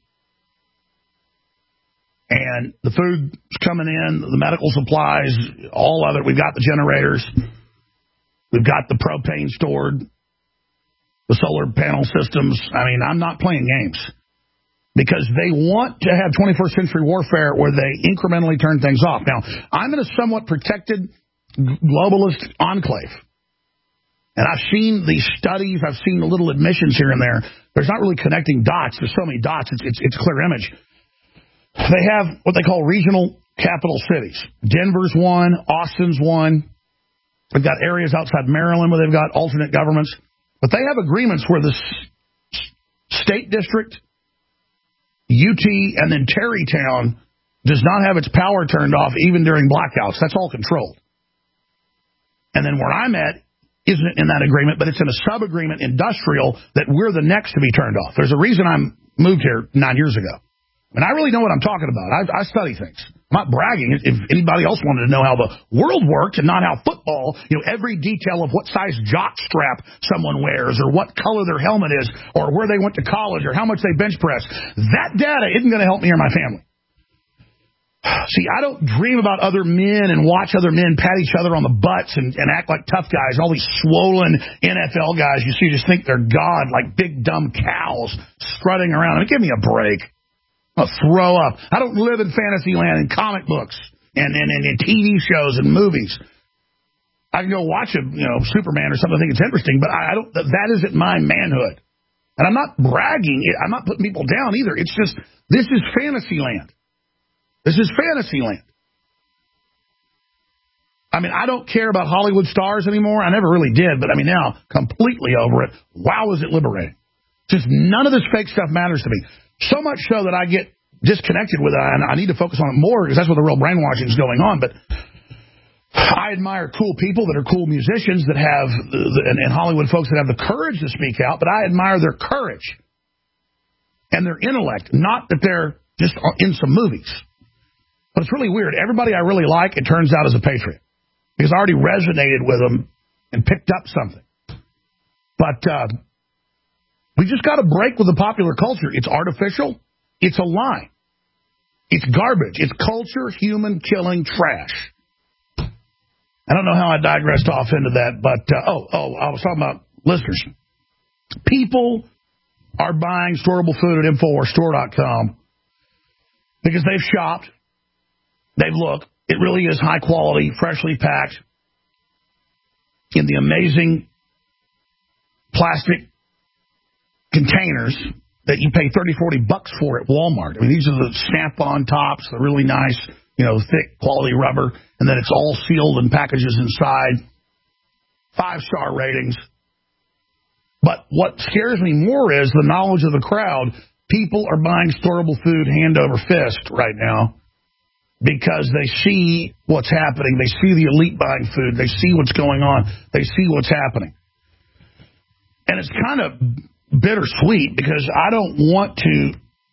And the food's coming in, the medical supplies, all other. We've got the generators. We've got the propane stored, the solar panel systems. I mean, I'm not playing games because they want to have twenty-first century warfare where they incrementally turn things off. Now, I'm in a somewhat protected globalist enclave. And I've seen these studies. I've seen the little admissions here and there. There's not really connecting dots. There's so many dots. It's, it's, it's a clear image. They have what they call regional capital cities. Denver's one. Austin's one. They've got areas outside Maryland where they've got alternate governments. But they have agreements where the state district, U T, and then Terrytown does not have its power turned off even during blackouts. That's all controlled. And then where I'm at isn't in that agreement, but it's in a sub-agreement industrial that we're the next to be turned off. There's a reason I moved here nine years ago. And I really know what I'm talking about. I, I study things. I'm not bragging. If anybody else wanted to know how the world worked and not how football, you know, every detail of what size jock strap someone wears or what color their helmet is or where they went to college or how much they bench press, that data isn't going to help me or my family. See, I don't dream about other men and watch other men pat each other on the butts and, and act like tough guys. All these swollen N F L guys you see just think they're God, like big dumb cows strutting around. I mean, give me a break. I'll throw up. I don't live in fantasy land and comic books and, and, and, and T V shows and movies. I can go watch a you know Superman or something I think it's interesting, but I, I don't. That isn't my manhood. And I'm not bragging. I'm not putting people down either. It's just this is fantasy land. This is fantasy land. I mean, I don't care about Hollywood stars anymore. I never really did, but I mean now completely over it. Wow, is it liberating? Just none of this fake stuff matters to me. So much so that I get disconnected with it, and I need to focus on it more because that's where the real brainwashing is going on. But I admire cool people that are cool musicians that have, and, and Hollywood folks that have the courage to speak out, but I admire their courage and their intellect, not that they're just in some movies. But it's really weird. Everybody I really like, it turns out, is a patriot because I already resonated with them and picked up something. But uh, we just got to break with the popular culture. It's artificial. It's a lie. It's garbage. It's culture, human killing trash. I don't know how I digressed off into that, but, uh, oh, oh, I was talking about listeners. People are buying storable food at Infowars Store dot com because they've shopped. They've looked. It really is high quality, freshly packed in the amazing plastic containers that you pay thirty, forty bucks for at Walmart. I mean, these are the snap-on tops, the really nice, you know, thick quality rubber, and then it's all sealed in packages inside. Five-star ratings. But what scares me more is the knowledge of the crowd. People are buying storable food hand over fist right now because they see what's happening. They see the elite buying food. They see what's going on. They see what's happening. And it's kind of bittersweet because I don't want to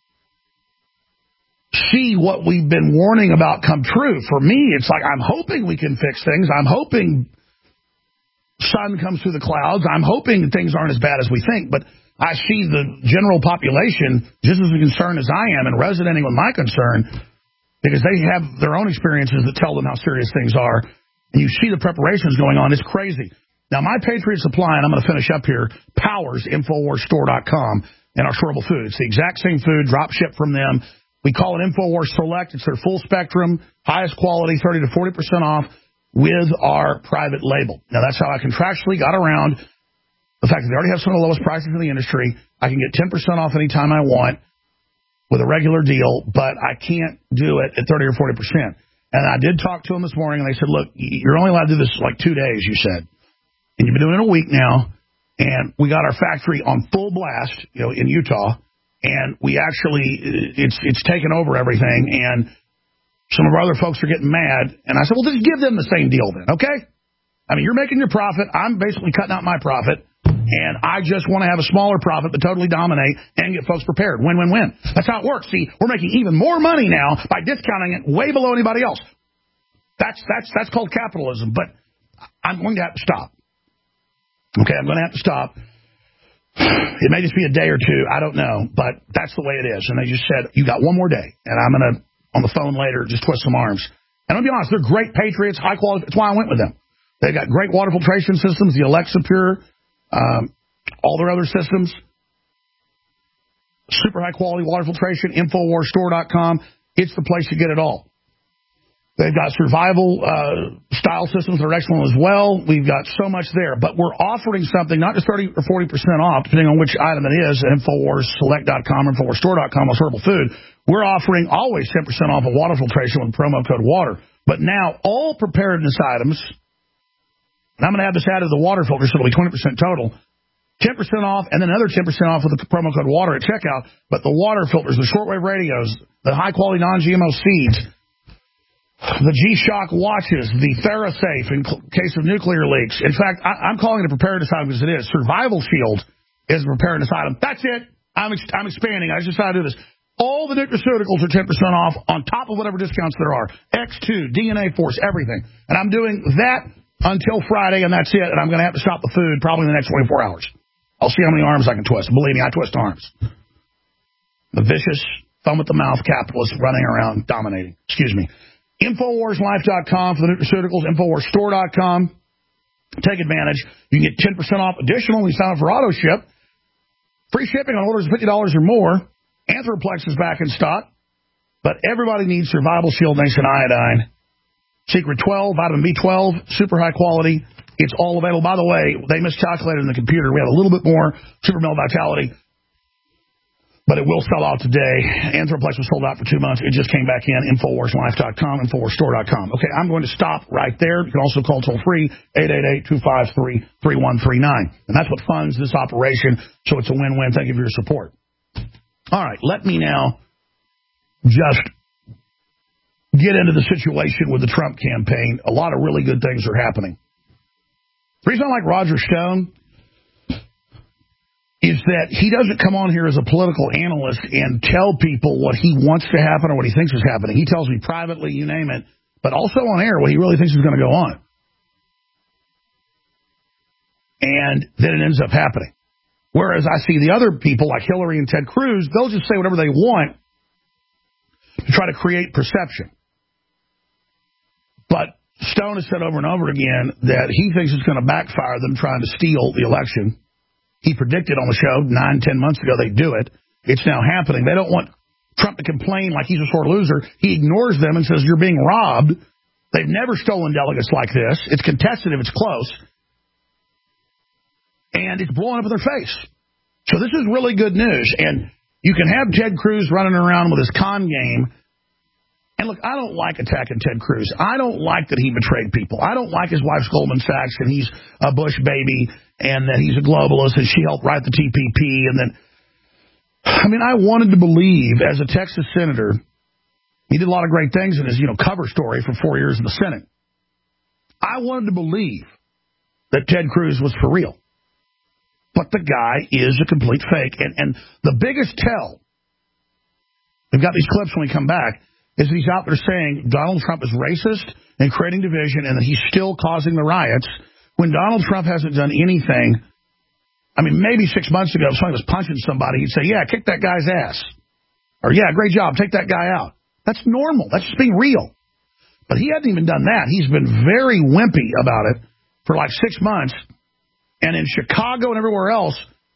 see what we've been warning about come true. For me, it's like I'm hoping we can fix things. I'm hoping sun comes through the clouds. I'm hoping things aren't as bad as we think. But I see the general population just as concerned as I am and resonating with my concern because they have their own experiences that tell them how serious things are. And you see the preparations going on. It's crazy. Now, my Patriot Supply, and I'm going to finish up here, powers Infowars Store dot com and our storable food. It's the exact same food, drop ship from them. We call it InfoWars Select. It's their full spectrum, highest quality, thirty to forty percent off with our private label. Now, that's how I contractually got around the fact that they already have some of the lowest prices in the industry. I can get ten percent off anytime I want with a regular deal, but I can't do it at thirty or forty percent. And I did talk to them this morning, and they said, look, you're only allowed to do this like two days, you said. And you've been doing it a week now, and we got our factory on full blast, you know, in Utah, and we actually, it's it's taken over everything, and some of our other folks are getting mad. And I said, well, just give them the same deal then, okay? I mean, you're making your profit. I'm basically cutting out my profit. And I just want to have a smaller profit but totally dominate and get folks prepared. Win, win, win. That's how it works. See, we're making even more money now by discounting it way below anybody else. That's that's that's called capitalism. But I'm going to have to stop. Okay, I'm going to have to stop. It may just be a day or two. I don't know. But that's the way it is. And they just said, you got one more day. And I'm going to, on the phone later, just twist some arms. And I'll be honest, they're great patriots, high quality. That's why I went with them. They've got great water filtration systems, the Alexa Pure, Um, all their other systems, super high quality water filtration, Infowars Store dot com. It's the place to get it all. They've got survival uh, style systems that are excellent as well. We've got so much there, but we're offering something not just thirty or forty percent off, depending on which item it is. Infowars Select dot com, Infowars Store dot com, on Herbal Food. We're offering always ten percent off of water filtration with promo code WATER. But now all preparedness items. And I'm going to have this added to the water filter, so it'll be twenty percent total. ten percent off, and then another ten percent off with the promo code WATER at checkout. But the water filters, the shortwave radios, the high-quality non-G M O seeds, the G-Shock watches, the TheraSafe in case of nuclear leaks. In fact, I, I'm calling it a preparedness item because it is. Survival Shield is a preparedness item. That's it. I'm, ex- I'm expanding. I just decided to do this. All the nutraceuticals are ten percent off on top of whatever discounts there are. X two, D N A Force, everything. And I'm doing that until Friday, and that's it. And I'm going to have to stop the food probably in the next twenty-four hours. I'll see how many arms I can twist. Believe me, I twist arms. The vicious, thumb at the mouth capitalist running around dominating. Excuse me. Infowars Life dot com for the nutraceuticals. Infowars Store dot com. Take advantage. You can get ten percent off additional when you sign up for auto ship. Free shipping on orders of fifty dollars or more. Anthroplex is back in stock. But everybody needs Survival Shield Nation Iodine. Secret twelve, vitamin B twelve, super high quality. It's all available. By the way, they miscalculated in the computer. We have a little bit more Super Male Vitality, but it will sell out today. Anthroplex was sold out for two months. It just came back in. Infowars Life dot com, Infowars Store dot com. Okay, I'm going to stop right there. You can also call toll-free, eight eight eight, two five three, three one three nine. And that's what funds this operation, so it's a win-win. Thank you for your support. All right, let me now just get into the situation with the Trump campaign. A lot of really good things are happening. The reason I like Roger Stone is that he doesn't come on here as a political analyst and tell people what he wants to happen or what he thinks is happening. He tells me privately, you name it, but also on air what he really thinks is going to go on. And then it ends up happening. Whereas I see the other people like Hillary and Ted Cruz, they'll just say whatever they want to try to create perception. But Stone has said over and over again that he thinks it's going to backfire them trying to steal the election. He predicted on the show nine, ten months ago they'd do it. It's now happening. They don't want Trump to complain like he's a sore loser. He ignores them and says, you're being robbed. They've never stolen delegates like this. It's contested if it's close. And it's blowing up in their face. So this is really good news. And you can have Ted Cruz running around with his con game. And look, I don't like attacking Ted Cruz. I don't like that he betrayed people. I don't like his wife's Goldman Sachs and he's a Bush baby and that he's a globalist and she helped write the T P P. And then, I mean, I wanted to believe as a Texas senator, he did a lot of great things in his, you know, cover story for four years in the Senate. I wanted to believe that Ted Cruz was for real. But the guy is a complete fake. And, and the biggest tell, we've got these clips when we come back, is he's out there saying Donald Trump is racist and creating division and that he's still causing the riots when Donald Trump hasn't done anything. I mean, maybe six months ago, if somebody was punching somebody, he'd say, yeah, kick that guy's ass. Or, yeah, great job, take that guy out. That's normal. That's just being real. But he hasn't even done that. He's been very wimpy about it for like six months. And in Chicago and everywhere else,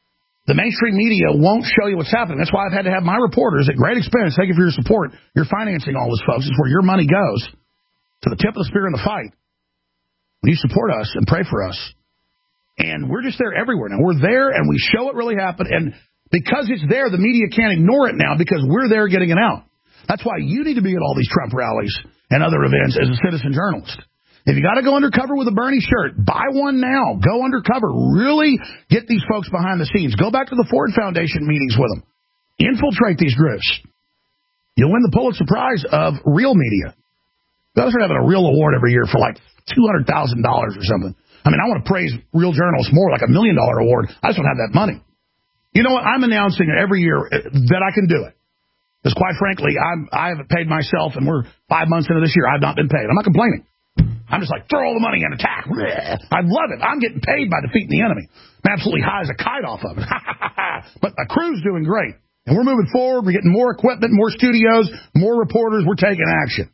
The mainstream media won't show you what's happening. That's why I've had to have my reporters at great expense. Thank you for your support. You're financing all this, folks. It's where your money goes, to the tip of the spear in the fight. When you support us and pray for us. And we're just there everywhere now. We're there, and we show it really happened. And because it's there, the media can't ignore it now because we're there getting it out. That's why you need to be at all these Trump rallies and other events as a citizen journalist. If you got to go undercover with a Bernie shirt, buy one now. Go undercover. Really get these folks behind the scenes. Go back to the Ford Foundation meetings with them. Infiltrate these groups. You'll win the Pulitzer Prize of real media. Those are having a real award every year for like two hundred thousand dollars or something. I mean, I want to praise real journalists more, like a million dollar award. I just don't have that money. You know what? I'm announcing every year that I can do it. Because quite frankly, I'm, I haven't paid myself, and we're five months into this year. I've not been paid. I'm not complaining. I'm just like, throw all the money and attack. I love it. I'm getting paid by defeating the enemy. I'm absolutely high as a kite off of it. But the crew's doing great. And we're moving forward. We're getting more equipment, more studios, more reporters. We're taking action.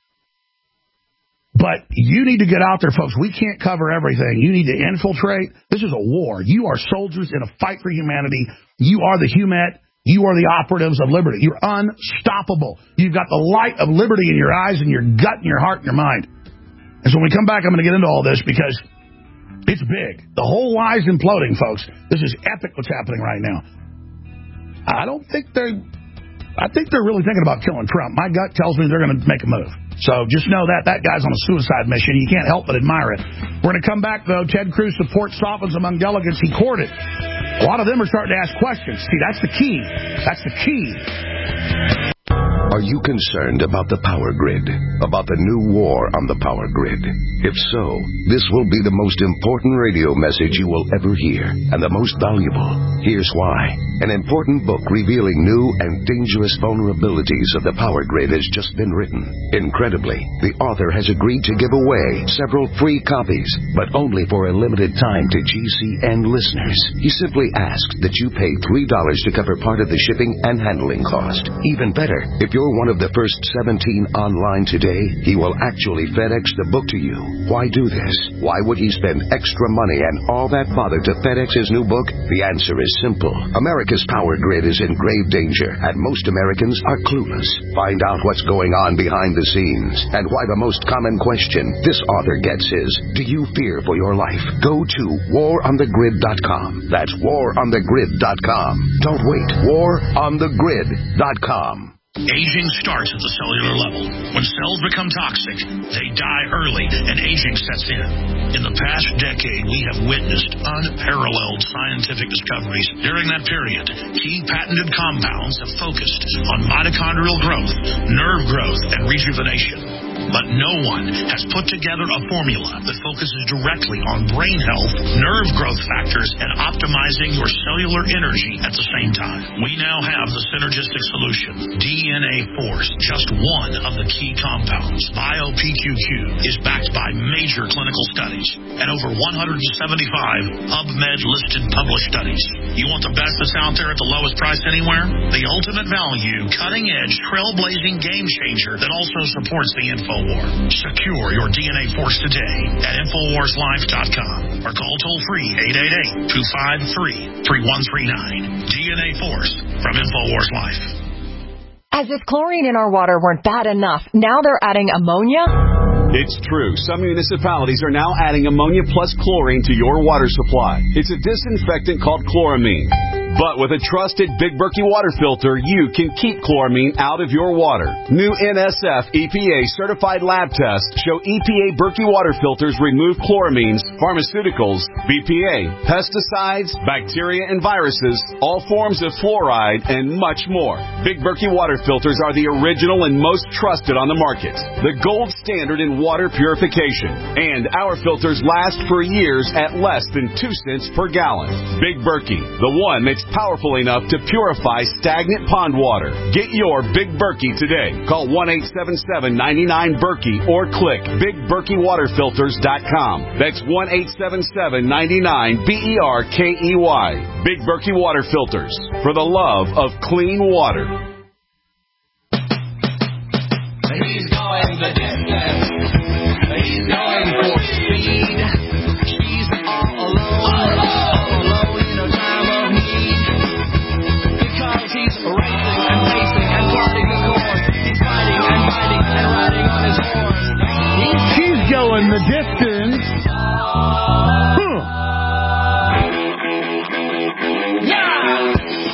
But you need to get out there, folks. We can't cover everything. You need to infiltrate. This is a war. You are soldiers in a fight for humanity. You are the humet. You are the operatives of liberty. You're unstoppable. You've got the light of liberty in your eyes and your gut and your heart and your mind. And so when we come back, I'm going to get into all this because it's big. The whole lie's imploding, folks. This is epic what's happening right now. I don't think they're... I think they're really thinking about killing Trump. My gut tells me they're going to make a move. So just know that that guy's on a suicide mission. You can't help but admire it. We're going to come back, though. Ted Cruz support softens among delegates he courted. A lot of them are starting to ask questions. See, that's the key. That's the key. Are you concerned about the power grid? About the new war on the power grid? If so, this will be the most important radio message you will ever hear, and the most valuable. Here's why. An important book revealing new and dangerous vulnerabilities of the power grid has just been written. Incredibly, the author has agreed to give away several free copies, but only for a limited time to G C N listeners. He simply asked that you pay three dollars to cover part of the shipping and handling cost. Even better, if you're one of the first seventeen online today, he will actually FedEx the book to you. Why do this? Why would he spend extra money and all that bother to FedEx his new book? The answer is simple. America's power grid is in grave danger, and most Americans are clueless. Find out what's going on behind the scenes, and why the most common question this author gets is, do you fear for your life? Go to war on the grid dot com. That's war on the grid dot com. Don't wait. war on the grid dot com. Aging starts at the cellular level. When cells become toxic, they die early and aging sets in. In the past decade, we have witnessed unparalleled scientific discoveries. During that period, key patented compounds have focused on mitochondrial growth, nerve growth, and rejuvenation. But no one has put together a formula that focuses directly on brain health, nerve growth factors, and optimizing your cellular energy at the same time. We now have the synergistic solution, D N A Force, just one of the key compounds. BioPQ Q is backed by major clinical studies and over one hundred seventy-five PubMed-listed published studies. You want the best that's out there at the lowest price anywhere? The ultimate value, cutting-edge, trailblazing game changer that also supports the InfoWar. Secure your D N A Force today at Infowars Life dot com or call toll-free eight eight eight, two five three, three one three nine. D N A Force from Infowars Life. As if chlorine in our water weren't bad enough, now they're adding ammonia? It's true. Some municipalities are now adding ammonia plus chlorine to your water supply. It's a disinfectant called chloramine. But with a trusted Big Berkey water filter, you can keep chloramine out of your water. New N S F E P A certified lab tests show E P A Berkey water filters remove chloramines, pharmaceuticals, B P A, pesticides, bacteria and viruses, all forms of fluoride, and much more. Big Berkey water filters are the original and most trusted on the market. The gold standard in water purification. And our filters last for years at less than two cents per gallon. Big Berkey, the one that's powerful enough to purify stagnant pond water. Get your Big Berkey today. Call one eight seven seven, nine nine, Berkey or click big berkey water filters dot com. That's one eight seven seven, nine nine, B E R K E Y. Big Berkey Water Filters. For the love of clean water. He's going the distance. He's going for speed. She's all alone. All alone in a time of need. in the distance. Huh. Yeah!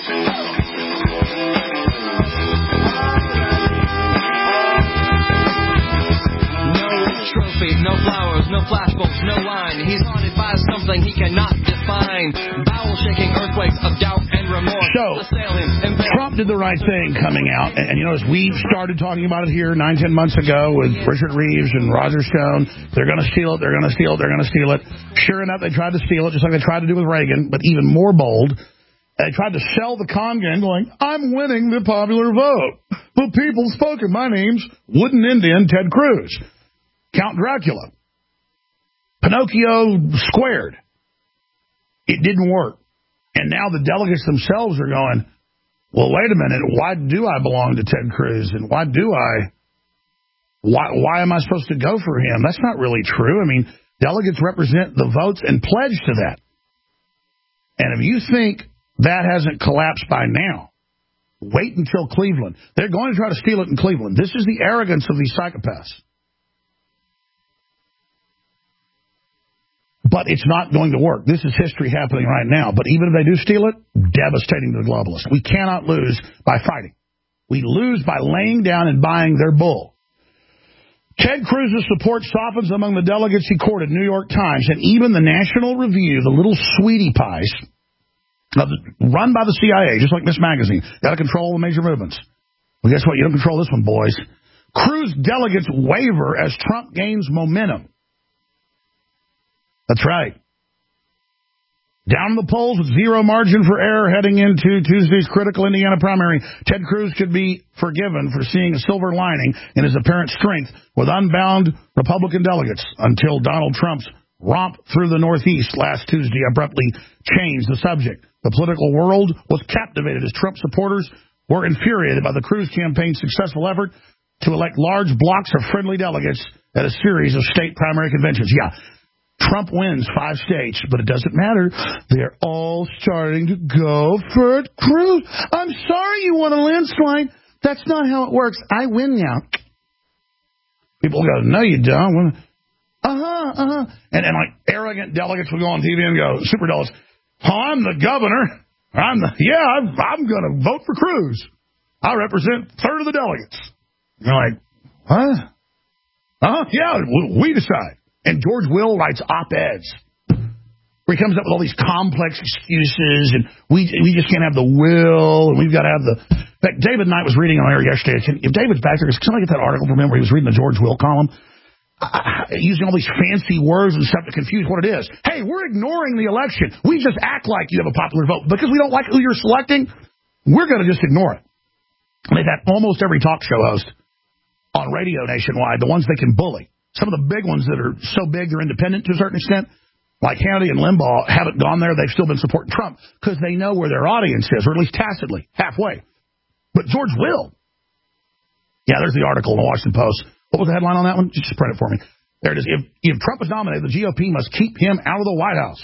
Trophies, no flowers, no flashbulbs, no wine. He's haunted by something he cannot define. Bowel-shaking earthquakes of doubt and remorse. So, Trump did the right thing coming out. And, and, you know, as we started talking about it here nine, ten months ago with Richard Reeves and Roger Stone, they're going to steal it, they're going to steal it, they're going to steal it. Sure enough, they tried to steal it, just like they tried to do with Reagan, but even more bold. They tried to sell the con game going, I'm winning the popular vote. The people spoke, and my name's wooden Indian Ted Cruz. Count Dracula. Pinocchio squared. It didn't work. And now the delegates themselves are going, well, wait a minute, why do I belong to Ted Cruz? And why do I, why, why am I supposed to go for him? That's not really true. I mean, delegates represent the votes and pledge to that. And if you think that hasn't collapsed by now, wait until Cleveland. They're going to try to steal it in Cleveland. This is the arrogance of these psychopaths. But it's not going to work. This is history happening right now. But even if they do steal it, devastating to the globalists. We cannot lose by fighting. We lose by laying down and buying their bull. Ted Cruz's support softens among the delegates he courted, New York Times, and even the National Review, the little sweetie pies, run by the C I A, just like this magazine. Got to control the major movements. Well, guess what? You don't control this one, boys. Cruz delegates waver as Trump gains momentum. That's right. Down the polls with zero margin for error heading into Tuesday's critical Indiana primary, Ted Cruz could be forgiven for seeing a silver lining in his apparent strength with unbound Republican delegates until Donald Trump's romp through the Northeast last Tuesday abruptly changed the subject. The political world was captivated as Trump supporters were infuriated by the Cruz campaign's successful effort to elect large blocks of friendly delegates at a series of state primary conventions. Yeah. Trump wins five states, but it doesn't matter. They're all starting to go for Cruz. I'm sorry you won a landslide. That's not how it works. I win now. People go, no, you don't. Uh-huh, uh-huh. And, and like arrogant delegates will go on T V and go, super delegates, oh, I'm the governor. I'm the, yeah, I'm, I'm going to vote for Cruz. I represent a third of the delegates. You're like, huh? Uh-huh, yeah, we decide. And George Will writes op-eds where he comes up with all these complex excuses, and we we just can't have the will, and we've got to have the... In fact, David Knight was reading on air yesterday. If David's back there, can somebody get that article from him where he was reading the George Will column? Uh, using all these fancy words and stuff to confuse what it is. Hey, we're ignoring the election. We just act like you have a popular vote. Because we don't like who you're selecting, we're going to just ignore it. And they've had almost every talk show host on radio nationwide, the ones they can bully. Some of the big ones that are so big they're independent to a certain extent, like Hannity and Limbaugh, haven't gone there. They've still been supporting Trump because they know where their audience is, or at least tacitly, halfway. But George Will. Yeah, there's the article in the Washington Post. What was the headline on that one? Just print it for me. There it is. If, if Trump is nominated, the G O P must keep him out of the White House.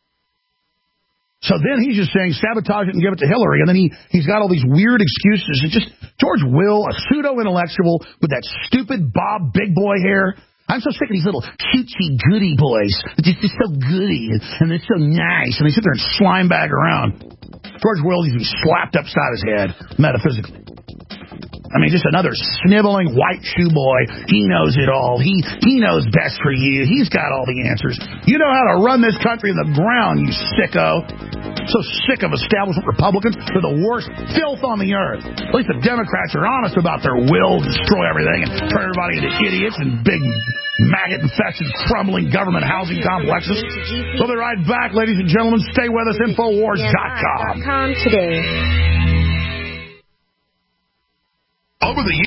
So then he's just saying sabotage it and give it to Hillary. And then he, he's got all these weird excuses. It's just George Will, a pseudo-intellectual with that stupid Bob Big Boy hair. I'm so sick of these little cutesy goody boys. They're just they're so goody and, and they're so nice. And they sit there and slime bag around. George Will needs to be slapped upside his head, metaphysically. I mean, just another sniveling white shoe boy. He knows it all. He he knows best for you. He's got all the answers. You know how to run this country to the ground, you sicko. So sick of establishment Republicans. They're the worst filth on the earth. At least the Democrats are honest about their will to destroy everything and turn everybody into idiots and big maggot-infested, crumbling government housing complexes. We'll be right back, ladies and gentlemen. Stay with us. Infowars dot com. Today. Over the